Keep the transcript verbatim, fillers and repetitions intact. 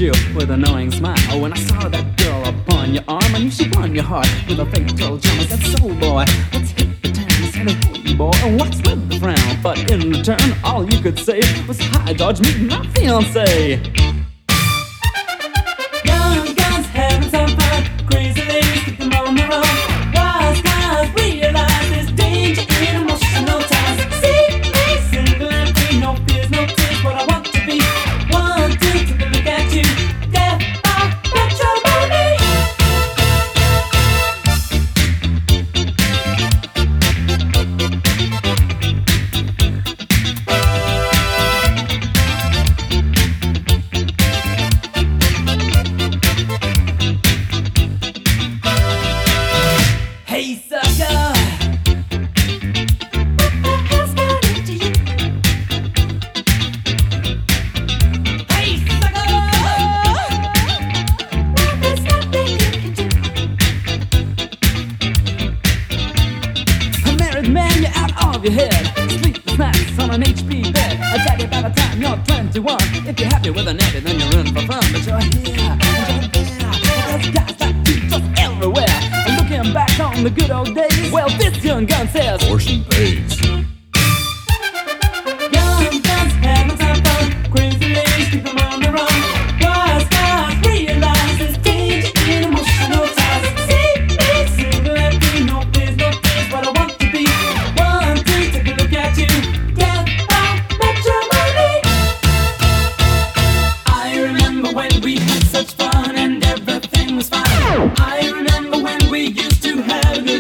you with a knowing smile. When I saw that girl upon your arm, I knew she won your heart with a fatal charm. I said, soul boy, let's hit the town. I said, hey boy, what's with the frown? But in return, all you could say was, hi George, meet my fiancé. Young guns having some fun, crazy ladies keep them on the run. Wise guys realize there's danger in emotional ties. See me single and free, no fears, no tears, what I want to be. One, two, take a look at you. Death by matrimony. Hey sucker, what the hell's got into you? Hey sucker, well, there's nothing you can do. A married man, you're out of your head. Sleepless nights on an H P bed. I tell you by the time you're twenty-one, if you're happy with a nappy, then you're in for fun. But you're here and you're there, there's guys like you just everywhere. And looking back on the good old days, well, this young gun says, Portion pays. young guns having some fun, crazy ladies keep them on the run. Wise guys realize there's danger in emotional ties. See me single and free, no fears, no fears, what I want to be. One, two, take a look at you. Death by matrimony. I remember when we had such fun and everything was fine. I remember when we used to have